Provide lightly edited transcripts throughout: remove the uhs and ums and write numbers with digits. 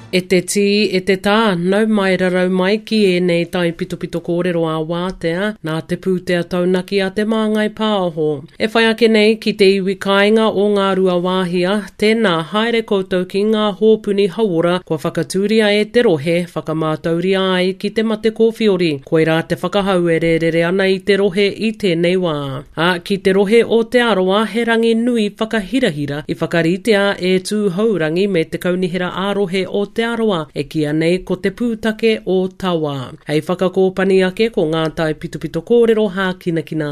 E te ti, e te tā, nau mai rarau mai ki e nei tai pitopito kōrero a wātea, nā te pūtea taunaki a te māngai pāoho. E whai ake nei ki te iwi kāinga o ngā rua wāhia, tēnā haere koutou ki ngā hōpuni hauora, kua whakatūria e te rohe, whakamātauria ai ki te mate kōwhiori. Koe rā te whakahau e rere ana i te rohe i tēnei wā. Ki te rohe o te aroa, he rangi nui whakahirahira, i whakaritea e tūhaurangi me te kaunihera ārohe o te aroa e kia nei ko te pūtake o tawa. Hei whakakōpani ake ko ngā tai pitopito kōrero hā kinakina.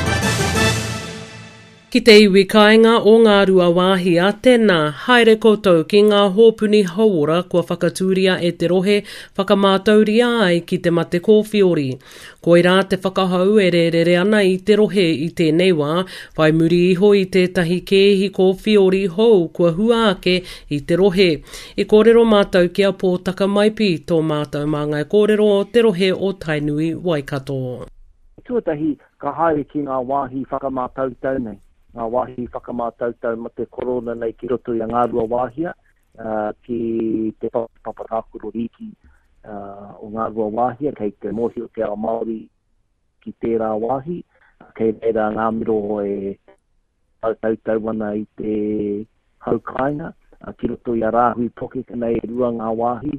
Ki te iwi kāinga o ngā rua wāhia, tēnā, haere koutou ki ngā hōpuni hauora kua whakatūria e te rohe whakamātauria ai ki te mate kōwhiori. Koe rā te whakahau e rere ana i te rohe i tēnei wā, whai muri iho i tētahi kēhi kōwhiori hou kua hua ake i te rohe. I kōrero mātou kia pōtaka maipi tō mātou māngai kōrero o te rohe o Tainui Waikato. Tuatahi ka haere ki ngā wāhi whakamātautau nei. Ngā wāhi whakamātautau ma te korona nei ki roto i a ngā rua wāhia, ki te paparakuro riki o ngā rua wāhia, kei te mohi o te ao Māori ki tērā wāhi, kei reira ngā miro e tautau ana i te haukainga, ki roto i a rāhui poke nei rua ngā wāhi.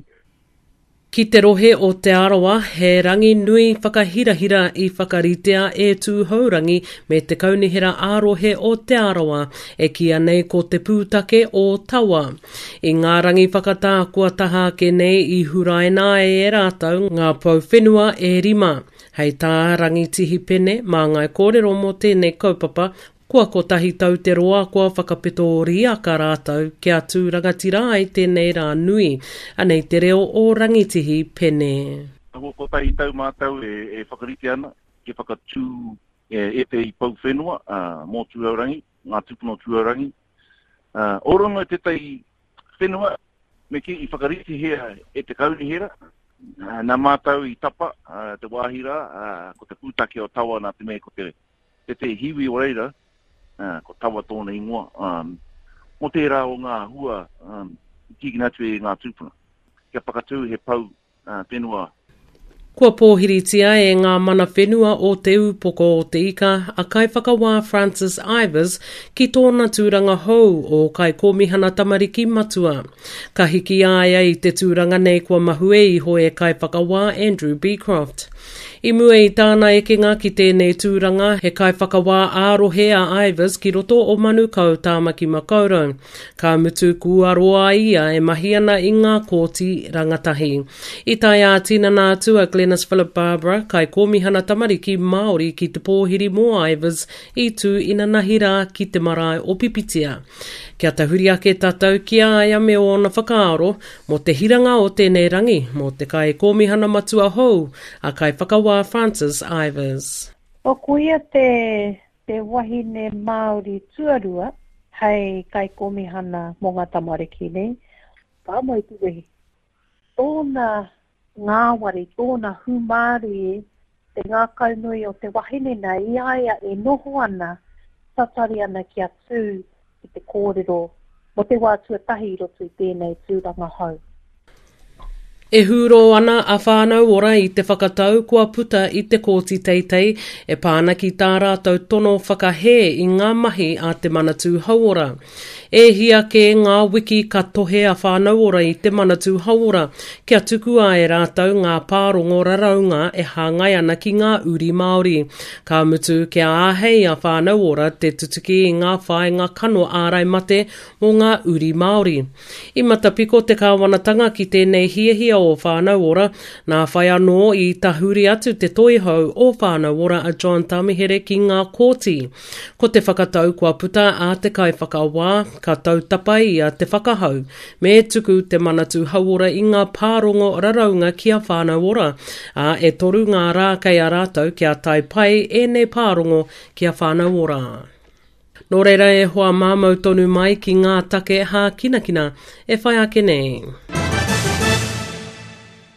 Ki te rohe o te aroa, he rangi nui whakahirahira i whakaritea e tūhaurangi me te kaunihera ārohe o te aroa e kia nei ko te pūtake o tawa. I ngā rangi whakatākua taha ke nei i huraina e rātau ngā pau whenua e rima. Hei tā rangi tihi pene, mā ngai kōrero mo tēnei kaupapa, kua kotahi tau te roa kua whakapeto ria ka rātau kia tūrangatira ai tēnei rā nui, anei te reo o rangitihi pene. Ko kotahi tau mātau e whakarite ana, ke whakatū e te i pau whenua, mō tūaurangi, ngā tupuno tūaurangi. Orongo e te tai whenua, me ki i whakarite hea e te kaunihera, nā mātau i tapa, te wāhira, ko te pūtake o tawa nā te mea ko te hiwi o reira, ko tawa tōna ingoa. Mo tērā o ngā hua, kiki natu e ngā tūpuna. Kia whakatū he pau whenua. Kua pōhiritia e ngā mana whenua o te upoko o te ika, a kai whakawā Francis Ivers ki tōna tūranga hou o kai kōmihana tamariki matua. Ka hiki aia i te tūranga nei kua mahue iho e kai whakawā Andrew Beecroft. I mua i tāna ekenga ki tēnei tūranga, he kai whakawā ārohe a Ivers ki roto o manukau tāmaki makaurau. Ka mutu kuaroa ia e mahi ana i ngā kōti rangatahi. I tai ātina nā tua Glenys Philip Barbara, kai kōmihana tamariki Māori ki te pōhiri mō Ivers i tū ina nahira ki te marae o Pipitia. Kia tahuri ake tātou ki aia me ona whakaaro, mo te hiranga o tēnei rangi, mo te kai kōmihana matua hou, a kai whakawā Francis Ivers. O kuia te wahine Māori tuarua, hei kai kōmihana mō ngā tamariki nei, pāmoi tuwehi. Tōna ngāwari, tōna humari, te ngā kaunui o te wahine nei, i aia e noho ana, tatari ana ki a tū, i te kōrero, mo te wā tuatahi roto i tēnei tūranga hau. E huro ana a whānau ora i te whakatau kua puta i te kōti teitei e pāna ki tā rātou tono whakahe i ngā mahi a te manatū hauora. E hia ke ngā wiki ka tohe a whānau ora i te manatū hauora, kia tuku a e rātou ngā pārongo raraunga e hāngai ana ki ngā uri Māori. Ka mutu kia āhei a whānau ora te tutuki i ngā whāinga kano ārai mate mō ngā uri Māori. I matapiko te kāwanatanga ki tēnei hiahia o whānau ora, nā whai anō i tahuri atu te toihau o whānau ora a John Tamihere ki ngā kōti. Ko te whakatau kua puta a te kai whakawā, ka tautapa i a te whakahau, me tuku te manatū hauora i ngā pārongo raraunga kia whānau ora, a e toru ngā rā kei a rātou kia tai pai e nei pārongo kia whānau ora. Nō reira e hoa māmau tonu mai ki ngā take hā kinakina e whai ake nei.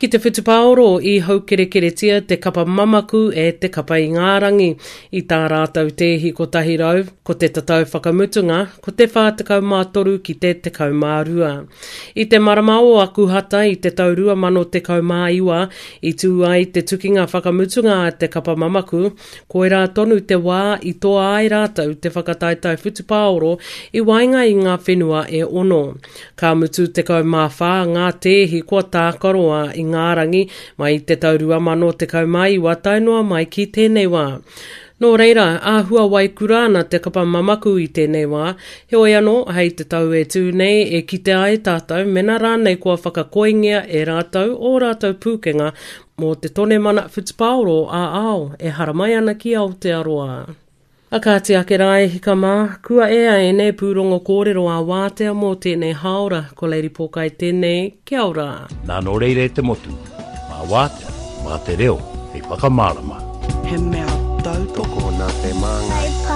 Ki te whutupāoro i haukerekeretia te kapa mamaku e te kapa i ngārangi i tā rātau tehi ko tahi rau, ko te tatau whakamutunga, ko te whātakau mātoru ki te tekau mārua. I te maramao aku hata i te taurua mano tekau māiwa i tū ai te tukinga whakamutunga a te kapa mamaku, ko rā tonu te wā i toa ai rātau te whakataitai whutupāoro i wainga i ngā whenua e ono. Ka mutu tekau mawhā ngā tehi kua tākaroa i ngārangi mai te taurua mano te kaumaiwa tainua mai ki tēnei wā. Nō reira, āhua wai kurāna te kapa mamaku i tēnei wā, heoi anō, hei te tau e tūnei e kite ai tātou, mena rānei kua whakakoingia e rātau o rātau pūkenga mō te tone mana whutupāoro a ao e haramai ana ki Aotearoa. Akati ake rai hika mā, kua ea e ne pūrongo kōrero a wātea mō tēnei haora, ko Lady Pokai tēnei, kia ora. Nā no reire te motu, mā wātea, mā te reo, hei whakamārama. He mea tau toko nā te māngai.